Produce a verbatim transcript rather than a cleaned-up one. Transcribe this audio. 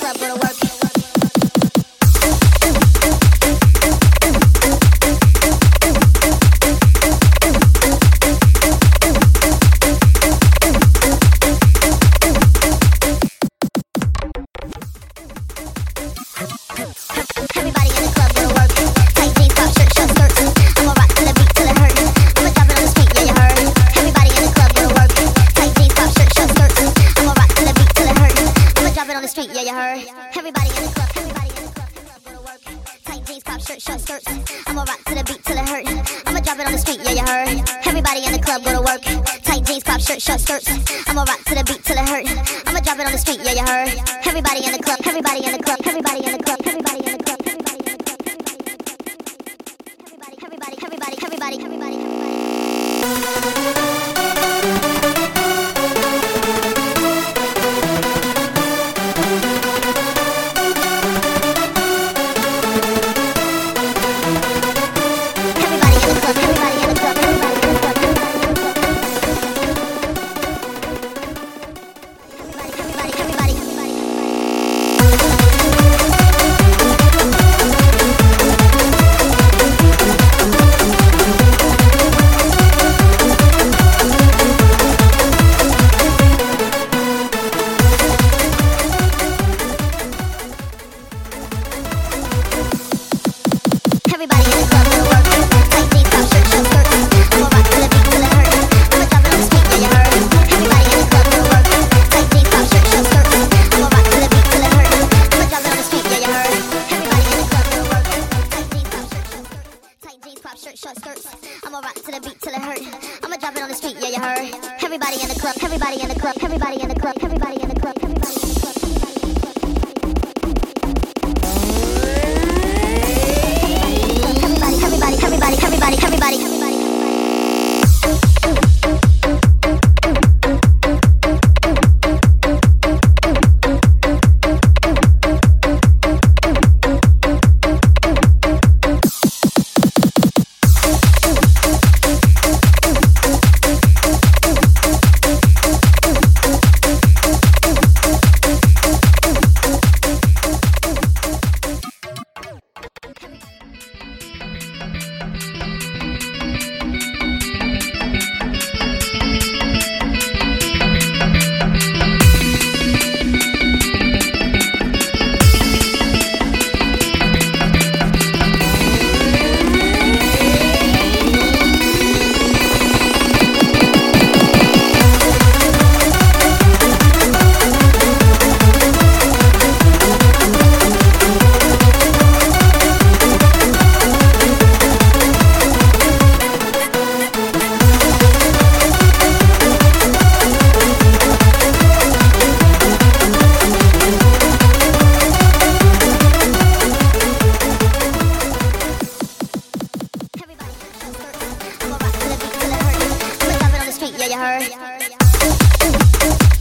club, go to work. Everybody in the club go to work. Tight jeans, pop shirt, short skirts. I'ma rock to the beat till it hurt. I'ma drop it on the street, yeah you heard. Everybody in the club go to work. Tight jeans, pop shirt, short skirts. I'ma rock to the beat till it hurt. I'ma drop it on the street, yeah you heard. Everybody in the club, everybody in the club, club go to work. Tight jeans, pop shirt, short skirts. I'ma rock to the beat till it hurt. I'ma drop it on the street, yeah you heard. Everybody in the club go to work. Tight jeans, pop shirt, short skirts. I'ma rock to the beat till it hurt. I'ma drop it on the street, yeah you heard. Everybody in the club, everybody in the club, everybody in the club, everybody in the club, everybody in the club, everybody, everybody, everybody, everybody, everybody, everybody. Everybody in the club go to work. Tight jeans, pop shirt, short skirts. I'ma rock to the beat till it hurt. I'ma drop it on the street, yeah you heard. Everybody in the club go to work. Tight jeans, pop shirt, short skirts. I'ma rock to the beat till it hurt. I'ma drop it on the street, yeah you heard. Everybody in the club go to work. Tight jeans, pop shirt, short skirts. I'ma rock to the beat till it hurt. I'ma drop it on the street, yeah you heard. Everybody in the club, everybody in the club, everybody in the club, everybody in the club, everybody in the club. Everybody, everybody, everybody, everybody, everybody. Yeah, you heard.